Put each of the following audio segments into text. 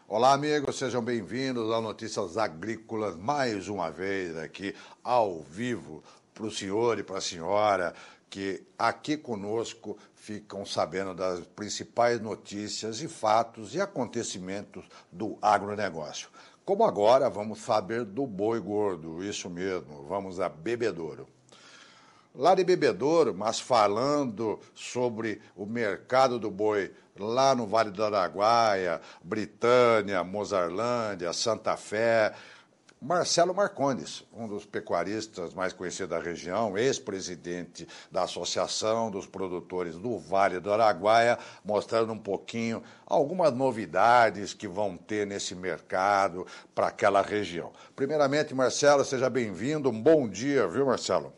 Olá, amigos, sejam bem-vindos ao Notícias Agrícolas, mais uma vez aqui ao vivo, para o senhor e para a senhora, que aqui conosco ficam sabendo das principais notícias e fatos e acontecimentos do agronegócio. Como agora, vamos saber do boi gordo, isso mesmo, vamos a Bebedouro. Lá de Bebedouro, mas falando sobre o mercado do boi lá no Vale do Araguaia, Britânia, Mozarlândia, Santa Fé, Marcelo Marcondes, um dos pecuaristas mais conhecidos da região, ex-presidente da Associação dos Produtores do Vale do Araguaia, mostrando um pouquinho algumas novidades que vão ter nesse mercado para aquela região. Primeiramente, Marcelo, seja bem-vindo, um bom dia, viu, Marcelo?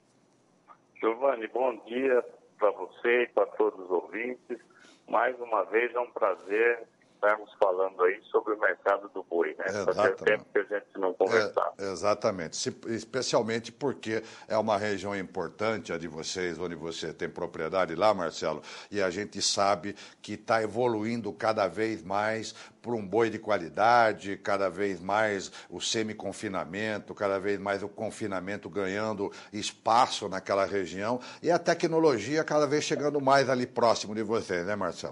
Giovanni, bom dia para você e para todos os ouvintes. Mais uma vez é um prazer estarmos falando aí sobre o mercado do boi, né? Fazia tempo que a gente não conversava. Exatamente, especialmente porque é uma região importante a de vocês, onde você tem propriedade lá, Marcelo, e a gente sabe que está evoluindo cada vez mais para um boi de qualidade, cada vez mais o semi-confinamento, cada vez mais o confinamento ganhando espaço naquela região e a tecnologia cada vez chegando mais ali próximo de vocês, né, Marcelo?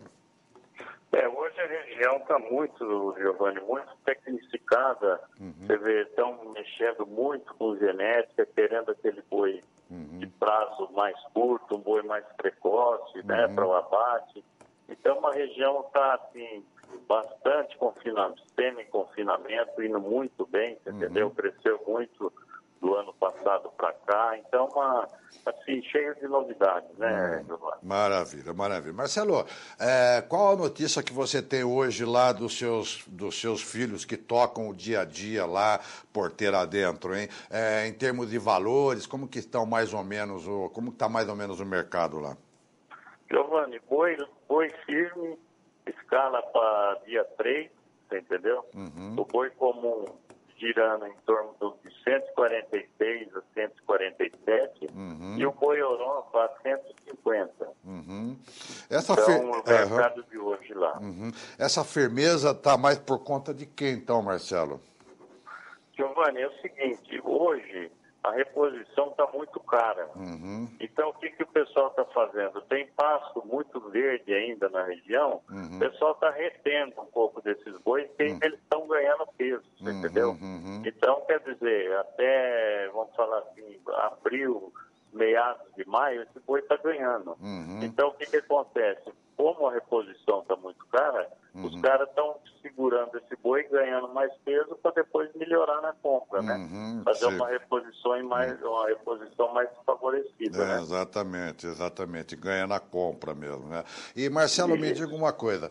Hoje a região está muito, Giovanni, muito tecnificada. Você vê, estão mexendo muito com genética, querendo aquele boi de prazo mais curto, um boi mais precoce, né, para o abate. Então a região está, assim, bastante confinamento, semi-confinamento, indo muito bem, entendeu? Cresceu muito do ano passado para cá, então, assim, cheio de novidades, né, Giovanni? Maravilha, maravilha. Marcelo, qual a notícia que você tem hoje lá dos seus filhos que tocam o dia a dia lá, porteira adentro, hein? Em termos de valores, como que estão mais ou menos, como está mais ou menos o mercado lá? Giovanni, boi firme, escala para dia 3, você entendeu? O boi comum girando em torno de 146 a 147 e o boi Europa a 150. Então, o mercado de hoje lá. Essa firmeza está mais por conta de quem, então, Marcelo? Giovanni, é o seguinte, hoje a reposição está muito cara. Então, o que o pessoal está fazendo? Tem pasto muito verde ainda na região, o pessoal está retendo um pouco desses bois, porque eles estão ganhando peso, você entendeu? Então, quer dizer, até, vamos falar assim, abril, meados de maio, esse boi está ganhando. Então, o que acontece? Como a reposição está muito cara, os caras estão segurando esse boi, ganhando mais peso para depois melhorar na compra, né? Fazer uma reposição mais favorecida, né? Exatamente. Ganha na compra mesmo, né? E, Marcelo, me diga uma coisa.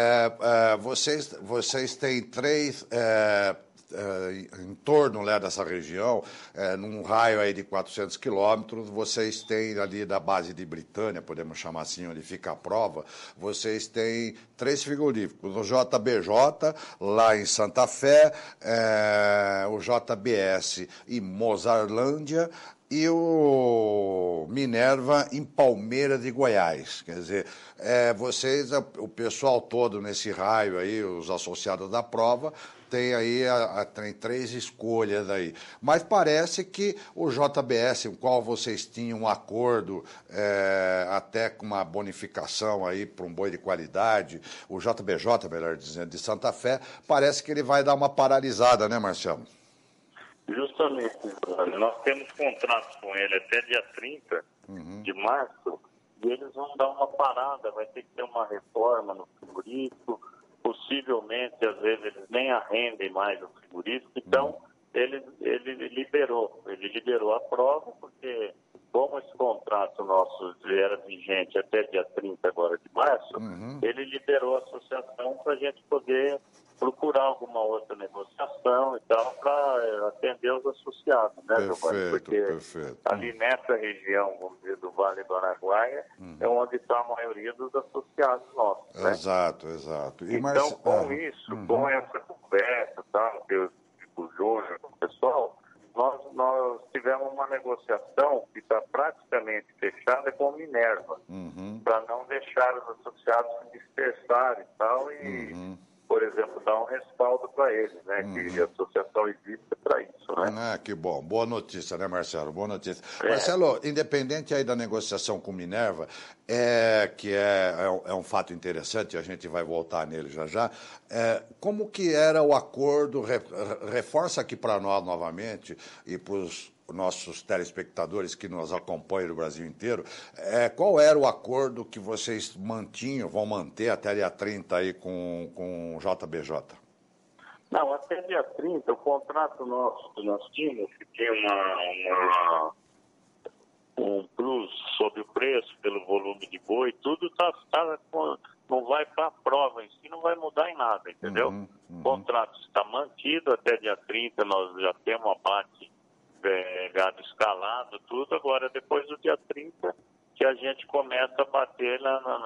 Vocês têm três... em torno, né, dessa região, num raio aí de 400 quilômetros, vocês têm ali da base de Britânia, podemos chamar assim, onde fica a prova, vocês têm 3 frigoríficos, o JBJ lá em Santa Fé, o JBS em Mozarlândia e o Minerva em Palmeira de Goiás. Quer dizer, vocês, o pessoal todo nesse raio aí, os associados da prova, tem aí tem 3 escolhas aí. Mas parece que o JBS, com o qual vocês tinham um acordo, até com uma bonificação aí para um boi de qualidade, o JBJ, melhor dizendo, de Santa Fé, parece que ele vai dar uma paralisada, né, Marcelo? Justamente, nós temos contratos com ele até dia 30 de março, e eles vão dar uma parada, vai ter que ter uma reforma no frigorífico, possivelmente, às vezes, eles nem arrendem mais o frigorífico, então ele liberou a prova, porque como esse contrato nosso era vigente até dia 30 agora de março, ele liberou a associação para a gente poder procurar alguma outra negociação e tal, para atender os associados, né, Giovanni? Porque ali nessa região, vamos dizer, do Vale do Araguaia, é onde está a maioria dos associados nossos, né? Exato. E então, com isso, com essa conversa, tá, com o Júnior, com o pessoal, nós tivemos uma negociação que está praticamente fechada com a Minerva, para não deixar os associados se dispersarem e tal, por exemplo, dar um respaldo para eles, né? Que a associação existe para isso, né? Ah, que bom. Boa notícia, né, Marcelo? Boa notícia. Marcelo, independente aí da negociação com Minerva, que é um fato interessante, a gente vai voltar nele já já, como que era o acordo, reforça aqui para nós novamente e para os nossos telespectadores que nos acompanham no Brasil inteiro, qual era o acordo que vocês vão manter até dia 30 aí com o JBJ? Não, até dia 30, o contrato nosso que nós tínhamos, que tinha um plus sobre o preço, pelo volume de boi, tudo não vai para a prova em si, não vai mudar em nada, entendeu? O contrato está mantido até dia 30, nós já temos abate gado escalado, tudo. Agora, depois do dia 30, que a gente começa a bater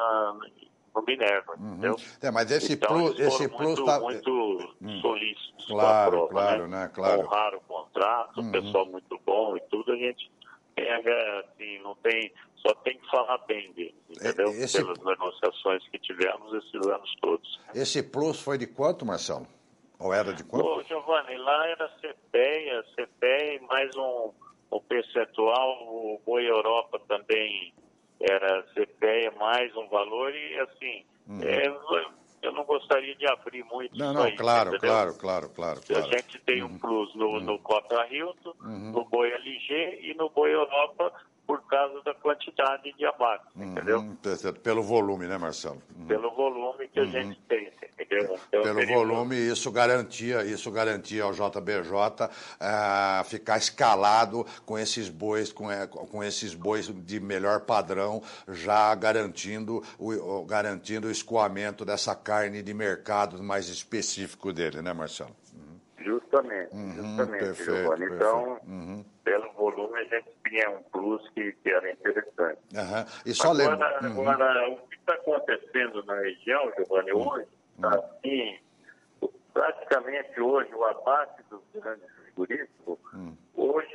no Minerva, entendeu? Mas esse então, plus está muito solícitos claro, com a prova, claro, né? Claro. Honraram o contrato, o pessoal muito bom e tudo, a gente assim, não tem, só tem que falar bem deles, entendeu? Pelas negociações que tivemos esses anos todos. Esse plus foi de quanto, Marcelo? Ou era de quanto? Ô, Giovanni, lá era CPEA mais um percentual, o Boi Europa também era CPEA mais um valor e assim, eu não gostaria de abrir muito isso aí. Claro. A gente tem um plus no Cota Hilton, no Boi LG e no Boi Europa por causa da quantidade de abate, entendeu? Pelo volume, né, Marcelo? Pelo volume que a gente tem, entendeu? Então, pelo volume, isso garantia ao JBJ ficar escalado com esses bois, com esses bois de melhor padrão, já garantindo o escoamento dessa carne de mercado mais específico dele, né, Marcelo? Justamente, Giovanni. Então, pelo volume, a gente tinha um plus que era interessante. E só agora, o que está acontecendo na região, Giovanni, hoje, assim, praticamente hoje, o abate dos grandes frigoríficos, hoje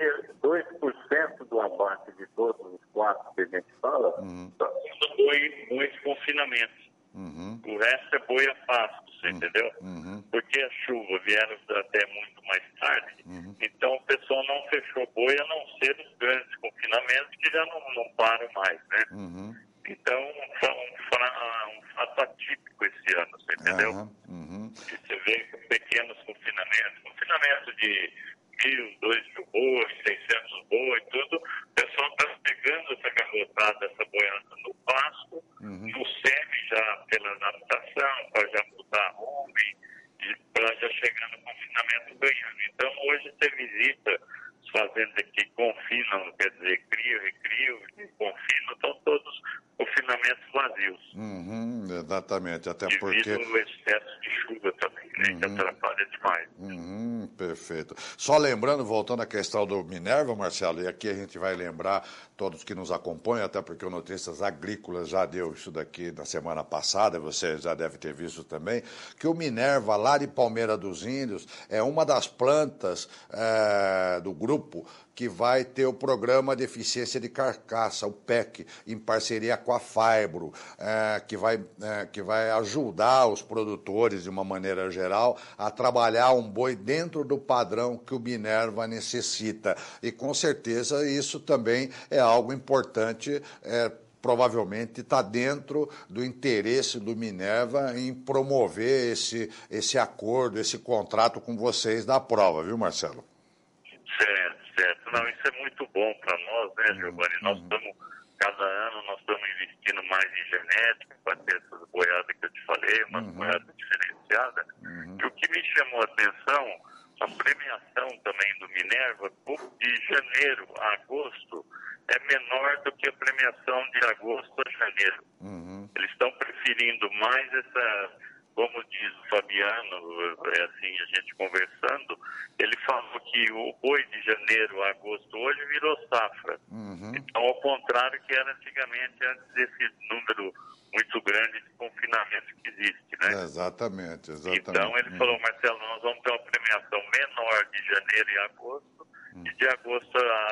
2% do abate de todos os 4 que a gente fala, está sendo boi de confinamento. O resto é boi a pasto, você entendeu? Porque as chuvas vieram até muito mais tarde, então o pessoal não fechou boi, a não ser os grandes confinamentos que já não param mais, né? Então, foi um fato atípico esse ano, você entendeu? Você vê pequenos confinamento de 1.000, 2.000 bois, 600 bois, tudo, o pessoal está pegando essa garrotada, essa boiada no pasto, no SEMI já pela adaptação, para já mudar rumo e para já chegar no confinamento ganhando. Então, hoje você visita as fazendas que confinam, quer dizer, recrio e confinam, estão todos confinamentos vazios. Exatamente, até devido porque... ao excesso de chuva também, né, que atrapalha demais. Perfeito. Só lembrando, voltando à questão do Minerva, Marcelo, e aqui a gente vai lembrar todos que nos acompanham, até porque o Notícias Agrícolas já deu isso daqui na semana passada, você já deve ter visto também, que o Minerva, lá de Palmeira dos Índios, é uma das plantas do grupo que vai ter o Programa de Eficiência de Carcaça, o PEC, em parceria com a Fibro, que vai ajudar os produtores, de uma maneira geral, a trabalhar um boi dentro do padrão que o Minerva necessita. E, com certeza, isso também é algo importante, provavelmente está dentro do interesse do Minerva em promover esse acordo, esse contrato com vocês da prova, viu, Marcelo? Certo. Não, isso é muito bom para nós, né, Giovanni? Cada ano nós estamos investindo mais em genética para ter essas boiadas que eu te falei, uma boiada diferenciada. E o que me chamou a atenção, a premiação também do Minerva, de janeiro a agosto, é menor do que a premiação de agosto a janeiro. Eles estão preferindo mais como diz o Fabiano, assim, a gente conversando, ele falou que o boi de janeiro a agosto hoje virou safra. Então, ao contrário que era antigamente, antes desse número muito grande de confinamento que existe, né? Exatamente. Então, ele falou, Marcelo, nós vamos ter uma premiação menor de janeiro e agosto, e de agosto a janeiro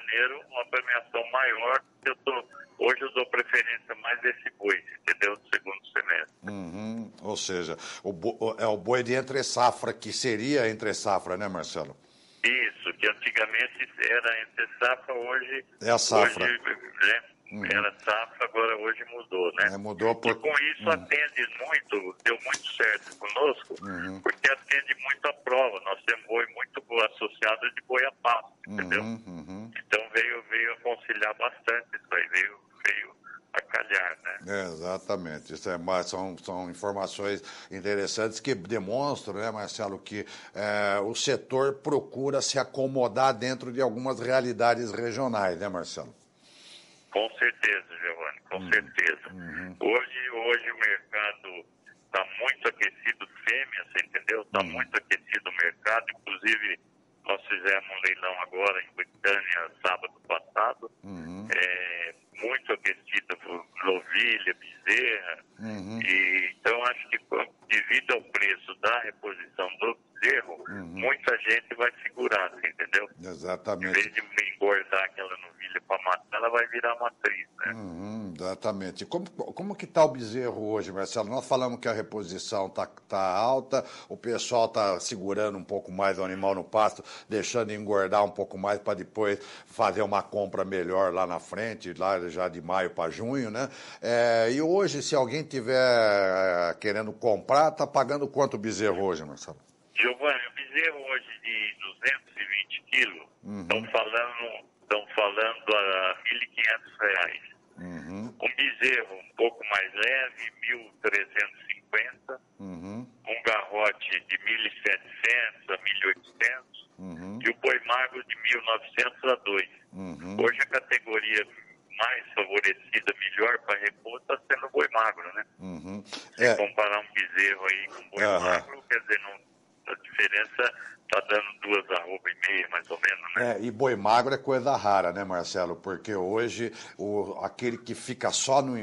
janeiro uma premiação maior. Hoje eu dou preferência mais desse boi, entendeu? Do segundo semestre. Uhum. Ou seja, é o boi de entre safra, que seria entre safra, né, Marcelo? Isso, que antigamente era entre safra, hoje... É a safra. Hoje, né? Era safra, agora hoje mudou, né? Mudou E com isso atende muito, deu muito certo conosco, porque atende muito a prova. Nós temos boi muito associado de boi a pasto, entendeu? Então veio a conciliar bastante isso aí, veio a calhar, né? Exatamente. Isso são informações interessantes que demonstram, né, Marcelo, que o setor procura se acomodar dentro de algumas realidades regionais, né, Marcelo? Com certeza, Giovanni, com certeza. Hoje o mercado está muito aquecido, fêmea, você entendeu? Está muito aquecido o mercado, inclusive nós fizemos um leilão agora em Goiânia, sábado passado, muito aquecido, novilha, bezerra, e então acho que devido ao preço da reposição do bezerro, muita gente vai segurar, você entendeu? Exatamente. Em vez de engordar aquela novilha para matar, ela vai virar matriz, né? Exatamente. Como que está o bezerro hoje, Marcelo? Nós falamos que a reposição tá alta, o pessoal está segurando um pouco mais o animal no pasto, deixando engordar um pouco mais para depois fazer uma compra melhor lá na frente, lá já de maio para junho, né? E hoje, se alguém tiver querendo comprar, está pagando quanto o bezerro hoje, Marcelo? Giovanni, o bezerro hoje de 220 quilos, estão falando a R$ 1.500. Um bezerro um pouco mais leve, 1.350. Um garrote de 1.700 a 1.800. E o boi magro de 1.900 a 2. Hoje a categoria mais favorecida, melhor para repor, está sendo o boi magro, né? Se comparar um bezerro aí com um boi magro, quer dizer, a diferença está dando 2,5 mais ou menos, né? E boi magro é coisa rara, né, Marcelo? Porque hoje aquele que fica só na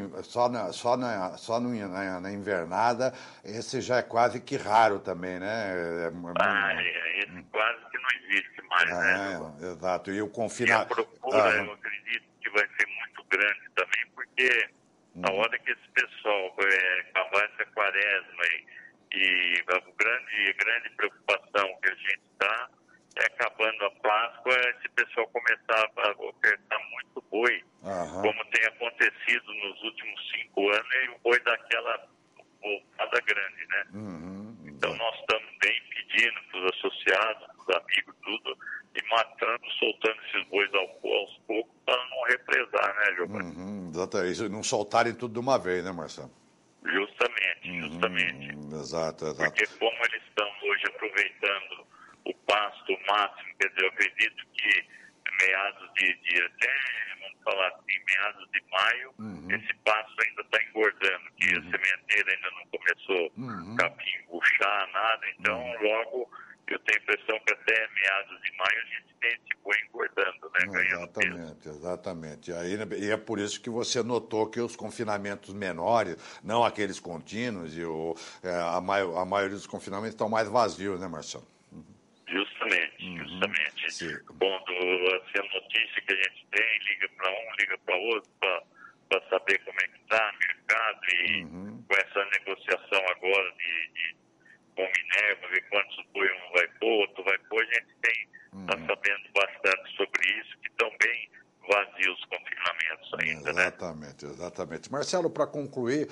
invernada, esse já é quase que raro também, né? Esse quase que não existe mais, né? Exato. E o E a confinamento. procura, eu acredito que vai ser muito grande também, porque a hora que esse pessoal acabar essa quaresma e a grande preocupação que a gente está é acabando a Páscoa, esse pessoal começar a ofertar muito boi, como tem acontecido nos últimos 5 anos, e o boi daquela voltada grande, né? Então nós estamos bem pedindo para os associados, para os amigos, tudo, e matando, soltando esses bois aos poucos para não represar, né, Giovanni? Exatamente. Não soltarem tudo de uma vez, né, Marcelo? Justamente. Exato. Porque como eles estão hoje aproveitando o pasto o máximo, quer dizer, eu acredito que meados vamos falar assim, meados de maio, esse pasto ainda está engordando, que a sementeira ainda não começou a capim embuchar, nada, então logo eu tenho a impressão que até meados de maio a gente tem esse boi engordando, né? Ganhando peso. Exatamente. E é por isso que você notou que os confinamentos menores, não aqueles contínuos, a maioria dos confinamentos estão mais vazios, né, Marcelo? Justamente. Sim. Quando a notícia que a gente tem, liga para um, liga para outro, para saber como é que está o mercado e com essa negociação agora com Minerva, ver quantos boi um vai pôr, outro vai pôr, a gente está sabendo bastante sobre isso, que estão bem vazios os confinamentos ainda, Exatamente. Marcelo, para concluir,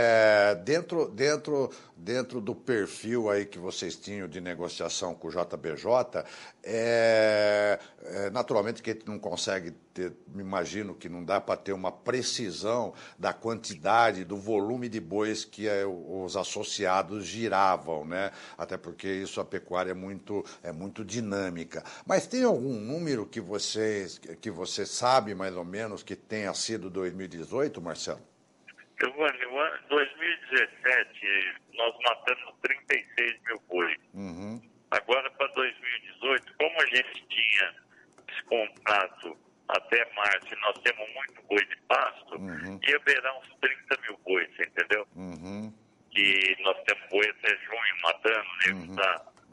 dentro do perfil aí que vocês tinham de negociação com o JBJ, naturalmente que a gente não consegue ter, me imagino que não dá para ter uma precisão da quantidade, do volume de bois que os associados giravam, né? Até porque isso, a pecuária é muito dinâmica. Mas tem algum número que você sabe mais ou menos que tenha sido 2018, Marcelo? Giovanni, no ano 2017 nós matamos 36 mil bois. Agora para 2018, como a gente tinha esse contrato até março e nós temos muito boi de pasto, ia beirar uns 30 mil bois, entendeu? E nós temos boi até junho matando, nego tá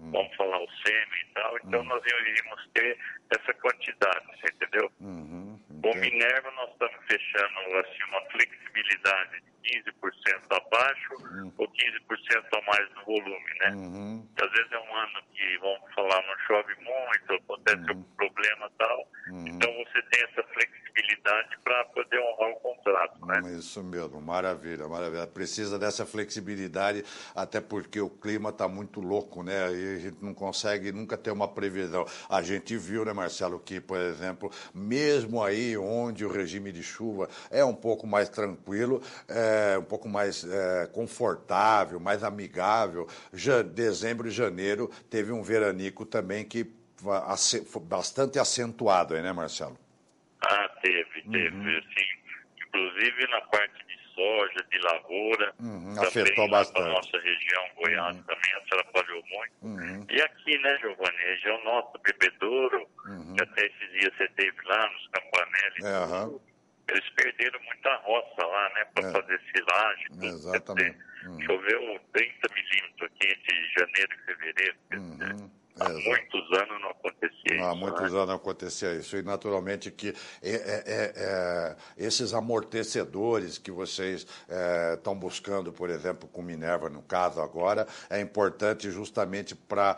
vamos falar o sêmen e tal, então nós iríamos ter essa quantidade, você entendeu? Com Minerva nós estamos fechando assim, uma flexibilidade de 15% abaixo ou 15% a mais no volume, né? Às vezes é um ano que, vamos falar, não chove muito, acontece algum problema e tal, então você tem essa flexibilidade para poder honrar o contrato, né? Isso mesmo, maravilha, maravilha. Precisa dessa flexibilidade, até porque o clima está muito louco, né? E a gente não consegue nunca ter uma previsão. A gente viu, né, Marcelo, que, por exemplo, mesmo aí onde o regime de chuva é um pouco mais tranquilo, um pouco mais confortável, mais amigável, dezembro e janeiro teve um veranico também que foi bastante acentuado aí, né, Marcelo? Ah, teve, assim, inclusive na parte de soja, de lavoura, afetou também lá bastante. para nossa região, Goiás, também atrapalhou muito. E aqui, né, Giovanni, região nossa, Bebedouro, que até esses dias você esteve lá nos Campanelli, eles perderam muita roça lá, né, para fazer silagem. Exatamente. Choveu 30 milímetros aqui entre janeiro e fevereiro. Há muitos anos não acontecia isso. Há muitos anos não acontecia isso. E, naturalmente, que esses amortecedores que vocês estão buscando, por exemplo, com Minerva, no caso agora, é importante justamente para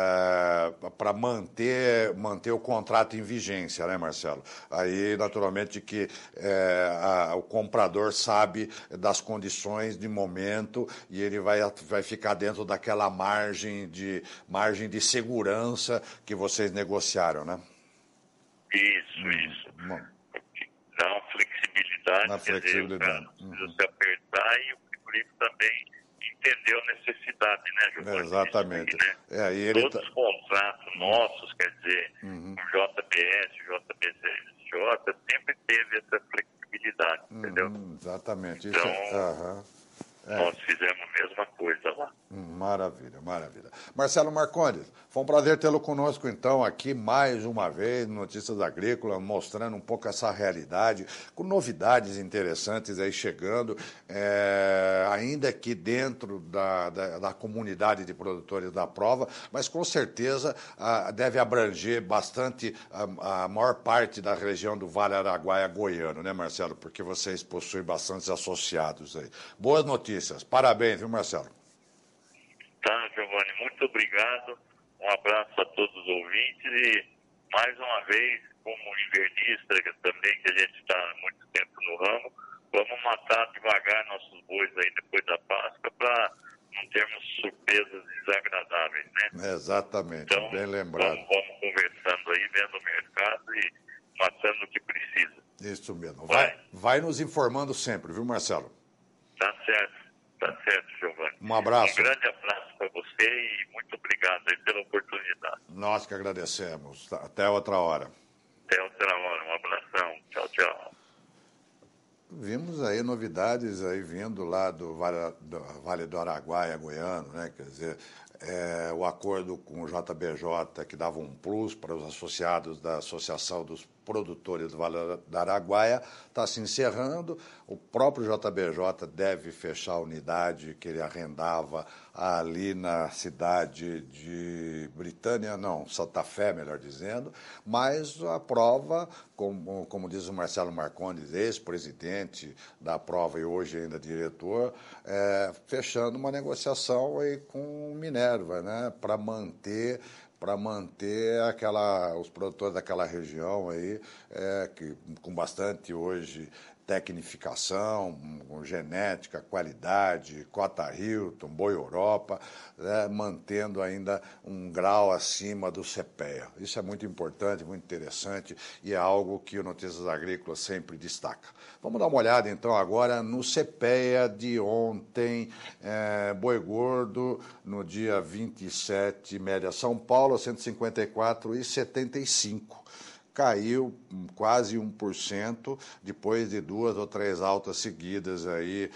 manter o contrato em vigência, né, Marcelo? Aí, naturalmente, que o comprador sabe das condições de momento e ele vai ficar dentro daquela margem de segurança que vocês negociaram, né? Isso. Dá uma flexibilidade, quer dizer, o cara não precisa se apertar e o frigorífico também entendeu a necessidade, né, Giovanni? Exatamente. Aí, né? Todos os contratos nossos, quer dizer, o JBS, o JBSJ, sempre teve essa flexibilidade, entendeu? Exatamente. Então, nós fizemos a mesma coisa lá. Maravilha, maravilha. Marcelo Marcondes, foi um prazer tê-lo conosco, então, aqui mais uma vez, Notícias Agrícolas, mostrando um pouco essa realidade, com novidades interessantes aí chegando, ainda aqui dentro da comunidade de produtores da prova, mas com certeza deve abranger bastante a maior parte da região do Vale Araguaia goiano, né, Marcelo? Porque vocês possuem bastantes associados aí. Boas notícias. Parabéns, viu, Marcelo? Tá, Giovanni, muito obrigado. Um abraço a todos os ouvintes e, mais uma vez, como invernista também, que a gente está há muito tempo no ramo, vamos matar devagar nossos bois aí depois da Páscoa para não termos surpresas desagradáveis, né? Exatamente, então, bem lembrado. Vamos conversando aí, vendo o mercado e matando o que precisa. Isso mesmo. Vai nos informando sempre, viu, Marcelo? Tá certo, Giovanni. Um abraço. Um grande abraço para você e muito obrigado aí pela oportunidade. Nós que agradecemos. Até outra hora. Até outra hora. Um abração. Tchau, tchau. Vimos aí novidades aí vindo lá do Vale do Araguaia, goiano, né? Quer dizer, o acordo com o JBJ, que dava um plus para os associados da Associação dos Produtores do Vale do Araguaia, está se encerrando. O próprio JBJ deve fechar a unidade que ele arrendava ali na cidade de Santa Fé, melhor dizendo, mas a prova, como diz o Marcelo Marcondes, ex-presidente da prova e hoje ainda diretor, fechando uma negociação aí com o Minerva, né, para manter os produtores daquela região aí, com bastante hoje tecnificação, genética, qualidade, cota Hilton, boi Europa, mantendo ainda um grau acima do CPEA. Isso é muito importante, muito interessante e é algo que o Notícias Agrícolas sempre destaca. Vamos dar uma olhada então agora no CPEA de ontem, boi gordo no dia 27, média São Paulo, 154,75. Caiu quase 1% depois de 2 ou 3 altas seguidas aí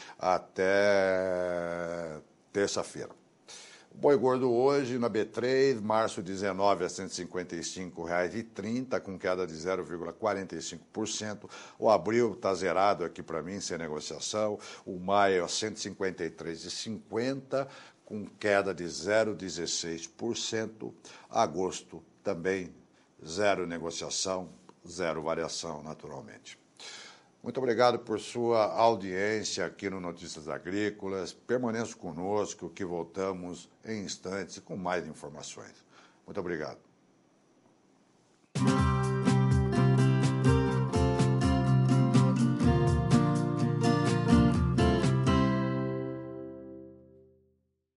até terça-feira. O boi gordo hoje na B3, março 19 a R$ 155,30, com queda de 0,45%. O abril está zerado aqui para mim, sem negociação. O maio a R$ 153,50, com queda de 0,16%. Agosto também, zero negociação, zero variação, naturalmente. Muito obrigado por sua audiência aqui no Notícias Agrícolas. Permaneça conosco, que voltamos em instantes com mais informações. Muito obrigado.